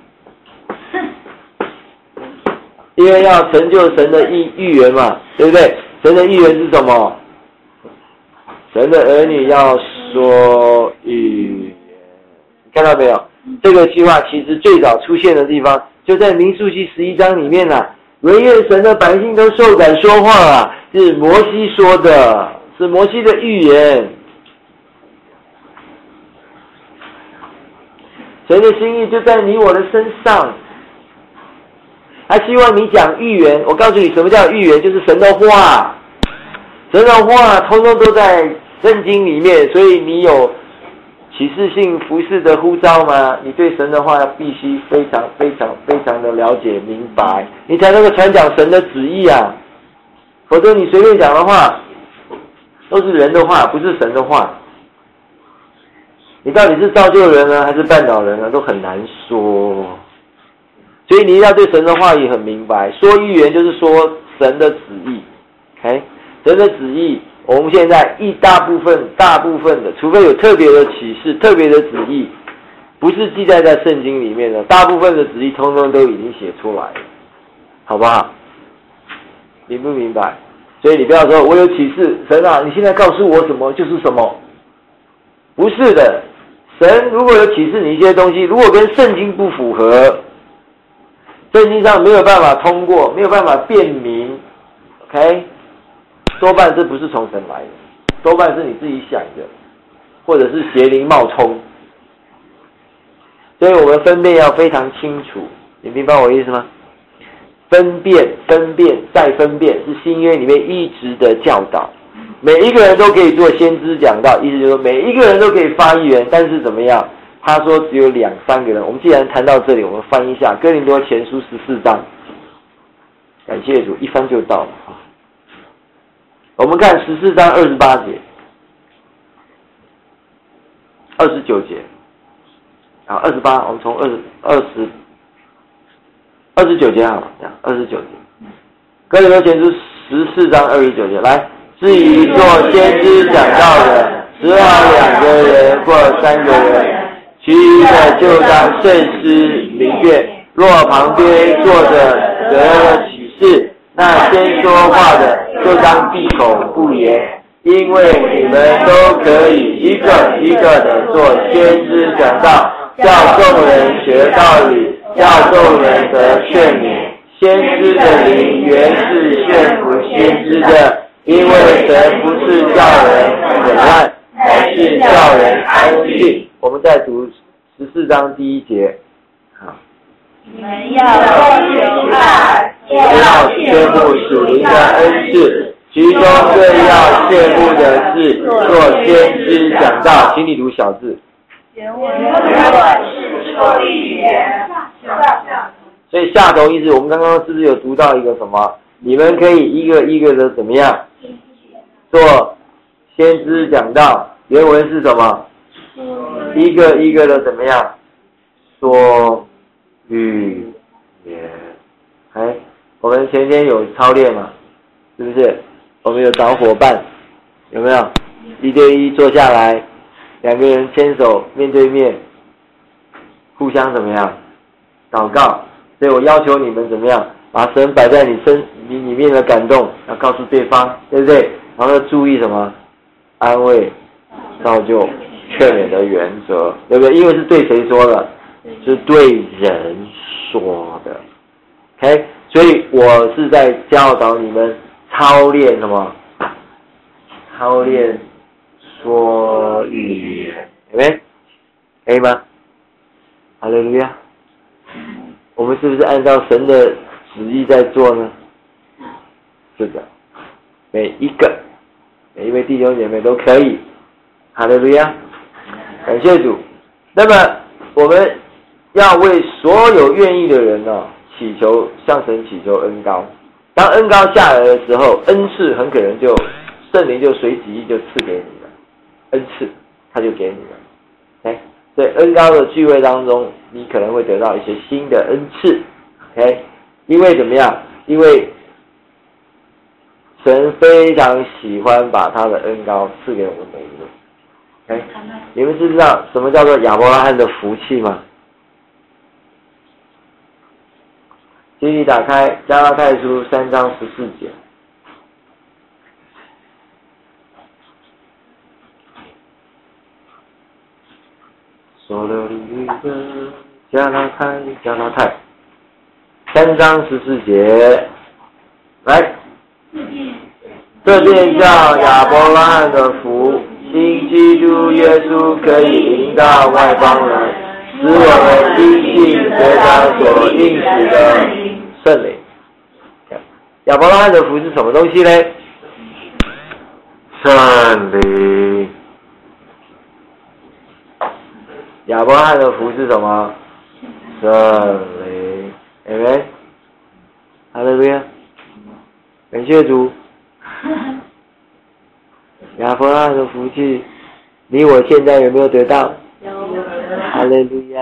因为要成就神的预言嘛，对不对？神的预言是什么？神的儿女要说预言，看到没有？这个计划其实最早出现的地方就在民数记11章里面啊，惟愿神的百姓都受感说话啊，是摩西说的，是摩西的预言。神的心意就在你我的身上，他希望你讲预言。我告诉你什么叫预言，就是神的话。神的话通通都在圣经里面，所以你有启示性服事的呼召吗？你对神的话必须非常的了解明白，你才能够传讲神的旨意啊。否则你随便讲的话都是人的话，不是神的话。你到底是造就人呢，还是绊倒人呢，都很难说。所以你要对神的话语很明白，说预言就是说神的旨意。OK， 神的旨意，我们现在大部分的，除非有特别的启示、特别的旨意，不是记载在圣经里面的，大部分的旨意通通都已经写出来了，好不好？明不明白？所以你不要说我有启示，神啊，你现在告诉我什么就是什么，不是的。神如果有启示你一些东西，如果跟圣经不符合，圣经上没有办法通过，没有办法辨明 ，OK， 多半这不是从神来的，多半是你自己想的，或者是邪灵冒充。所以我们分辨要非常清楚，你明白我的意思吗？分辨再分辨，是新约里面一直的教导。每一个人都可以做先知讲道，意思就是说每一个人都可以发预言，但是怎么样？他说只有2-3个人。我们既然谈到这里，我们翻一下哥林多前书14章，感谢主，一翻就到了。我们看14章28节、29节，好，28，我们从29节好了，这样29节，哥林多前书14章29节，来。至于做先知讲道的，只好2个人或3个人，其余的就当慎思明辨。若旁边坐着得了启示，那先说话的就当闭口不言，因为你们都可以一个一个的做先知讲道，叫众人学道理，叫众人得劝勉。先知的灵原是劝服先知的， 因为神不是叫人混乱，而是叫人安静。我们再读14章第1节。好， 你们要多求爱， 要羡慕属灵的恩赐，其中最要羡慕的是做先知讲道。请你读小字。 原文是说预言。 所以下头意思，我们刚刚是不是有读到一个什么？你们可以一个一个的怎么样做先知讲道？原文是什么？一个一个的怎么样说预言？哎，我们前天有操练嘛，是不是？我们有找伙伴，有没有？一对一坐下来，两个人牵手面对面，互相怎么样祷告？所以我要求你们怎么样，把神摆在你里面的感动，要告诉对方，对不对？然后要注意什么？安慰、造就、劝勉的原则，对不对？因为是对谁说的？是对人说的。OK， 所以我是在教导你们操练什么？操练说预言，有没有？可以吗？哈利路亚！我们是不是按照神的旨意在做呢？是的，每一位弟兄姐妹都可以。哈利路亚！感谢主。那么我们要为所有愿意的人祈求，向神祈求恩膏。当恩膏下来的时候，恩赐很可能就圣灵就随己意就赐给你了，恩赐他就给你了。OK， 所以恩膏的聚会当中，你可能会得到一些新的恩赐。OK， 因为怎么样？因为神非常喜欢把他的恩膏赐给我们每一位。OK， 你们知道什么叫做亚伯拉罕的福气吗？请你打开加拉太书3章14节。所罗里的加拉太3章14节，来，这便叫亚伯拉罕的福，因基督耶稣可以临到外邦人，使我们因信得他所应许的圣灵。亚伯拉罕的福是什么东西呢？圣灵。亚伯拉罕的福是什么？圣灵。Amen。哈利路亚。感谢主。亚伯拉罕的福气，你我现在有没有得到？ 有。 哈利路亚。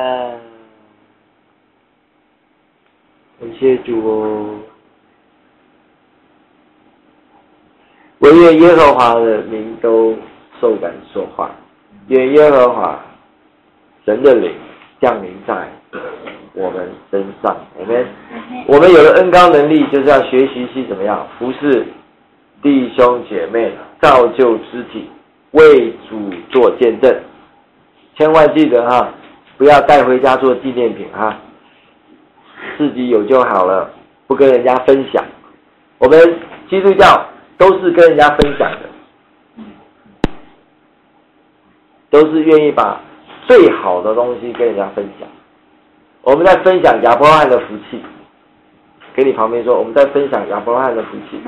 感谢主哦。惟愿耶和华的名都受感说话，愿耶和华神的灵降临在我们身上。Amen。我们有了恩膏能力，就是要学习去怎么样服侍弟兄姐妹，造就肢体，为主做见证。千万记得哈，不要带回家做纪念品哈，自己有就好了，不跟人家分享。我们基督教都是跟人家分享的，都是愿意把最好的东西跟人家分享。我们在分享亚伯拉罕的福气，给你旁边说，我们在分享亚伯拉罕的福气。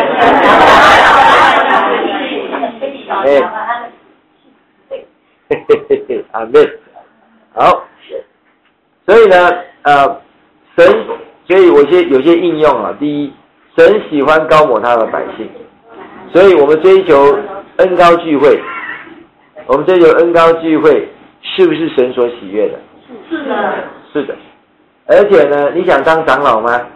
阿们。好，所以呢，神，所以有些应用啊。第一，神喜欢膏抹他的百姓，所以我们追求恩膏聚会。我们追求恩膏聚会，是不是神所喜悦的？ 是的。 是的。而且呢，你想当长老吗？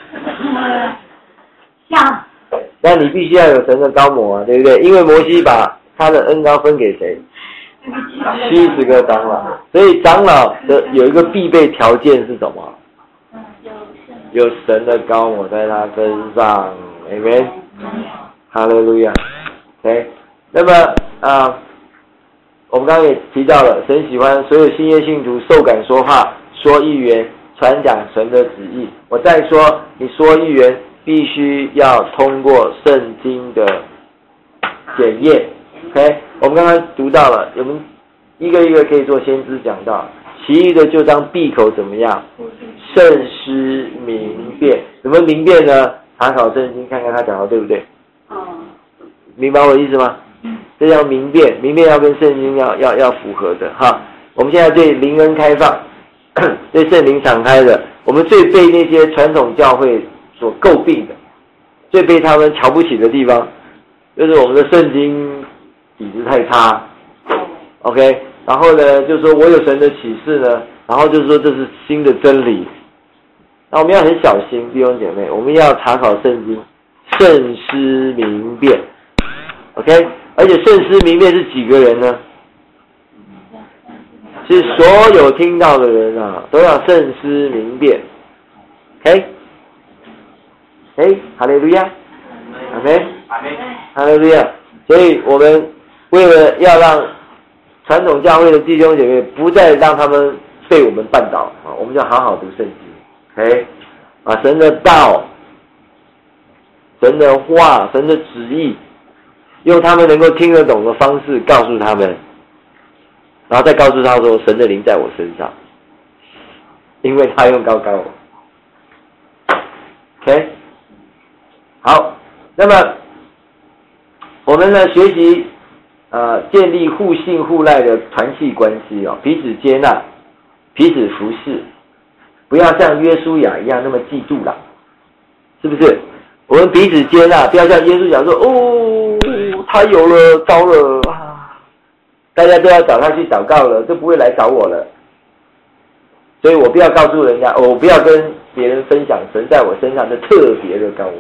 想。 那你必须要有神的膏抹啊，对不对？因为摩西把他的恩膏分给谁？70个长老。所以长老的有一个必备条件是什么？有神的膏抹在他身上。Amen。哈利路亚。OK。那么我们刚刚也提到了，神喜欢所有新约信徒受感说话、说预言、传讲神的旨意。我再说，你说预言， 必须要通过圣经的检验。OK， 我们刚刚读到了，我们一个一个可以做先知讲到，其余的就当闭口怎么样？慎思明辨。怎么明辨呢？查考圣经，看看他讲的对不对？明白我的意思吗？这叫明辨，明辨要跟圣经要符合的哈。我们现在对灵恩开放，对圣灵敞开的，我们最被那些传统教会所诟病的，最被他们瞧不起的地方，就是我们的圣经底子太差。OK， 然后呢，就说我有神的启示呢，然后就说这是新的真理。那我们要很小心，弟兄姐妹，我们要查考圣经，慎思明辨。OK， 而且慎思明辨是几个人呢？是所有听到的人啊，都要慎思明辨。OK， 哈利路亚，阿们，哈利路亚。所以我们为了要让传统教会的弟兄姐妹不再让他们被我们绊倒啊，我们就好好读圣经。OK， 把神的道、神的话、神的旨意，用他们能够听得懂的方式告诉他们，然后再告诉他说神的灵在我身上，因为他用高我。OK， 好，那么我们呢学习建立互信互赖的团契关系哦，彼此接纳，彼此服侍，不要像约书亚一样那么嫉妒了，是不是？我们彼此接纳，不要像耶稣讲说哦，他有了糟了啊，大家都要找他去祷告了，都不会来找我了。所以我不要告诉人家，我不要跟别人分享神在我身上的特别的高明。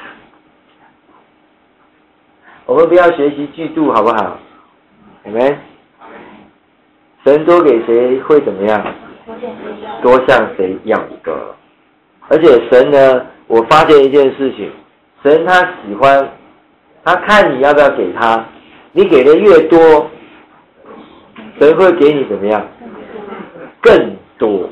我们不要学习嫉妒，好不好？你们，神多给谁会怎么样？多向谁要一个。而且神呢，我发现一件事情，神他喜欢，他看你要不要给他，你给的越多，神会给你怎么样？更多。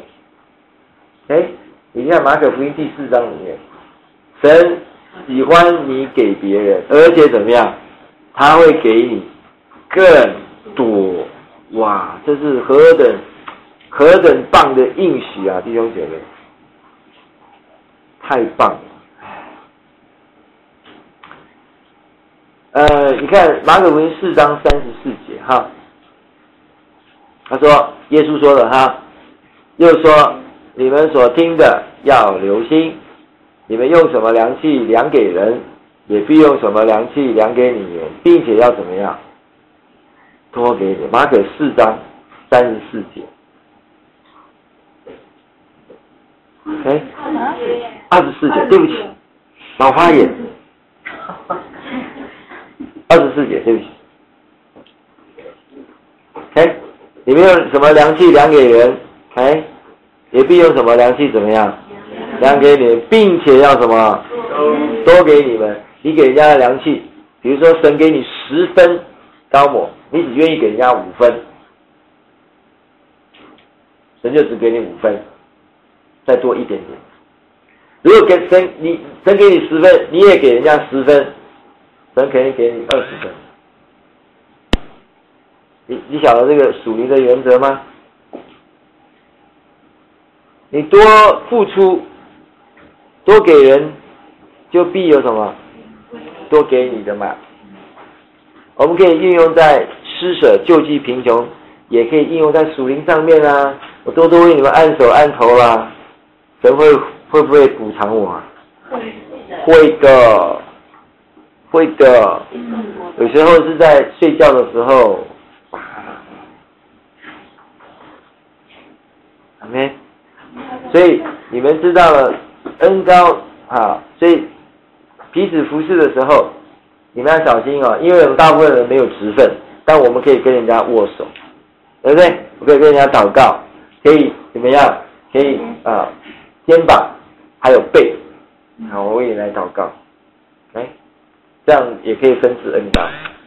你看马可福音第4章里面，神喜欢你给别人，而且怎么样？他会给你更多。哇，这是何等棒的应许啊，弟兄姐妹，太棒了。你看马可福音4章34节哈，他说耶稣说了哈，又说你们所听的要留心，你们用什么量器量给人，也必用什么量器量给你们，并且要怎么样？多给你。马可4章34节。24节，对不起，老花眼。24节，对不起。你们用什么量器量给人，也必用什么量器怎么样？量给你们，并且要什么？多给你们。你给人家的量器，比如说神给你10分高抹，你只愿意给人家5分，神就只给你5分，再多一点点。如果神给你10分，你也给人家10分，神可以给你20分。你晓得这个属灵的原则吗？你多付出，多给人，就必有什么？多给你的嘛。我们可以运用在施舍、救济贫穷，也可以应用在属灵上面啊。我多多为你们按手按头啦，神会不会补偿我啊？会的，会的。有时候是在睡觉的时候。Amen。所以你们知道了恩膏啊，所以彼此服侍的时候，你们要小心哦，因为我们大部分人没有职分，但我们可以跟人家握手，对不对？我可以跟人家祷告，可以怎么样？可以肩膀还有背，好，我为你来祷告，这样也可以分赐恩膏。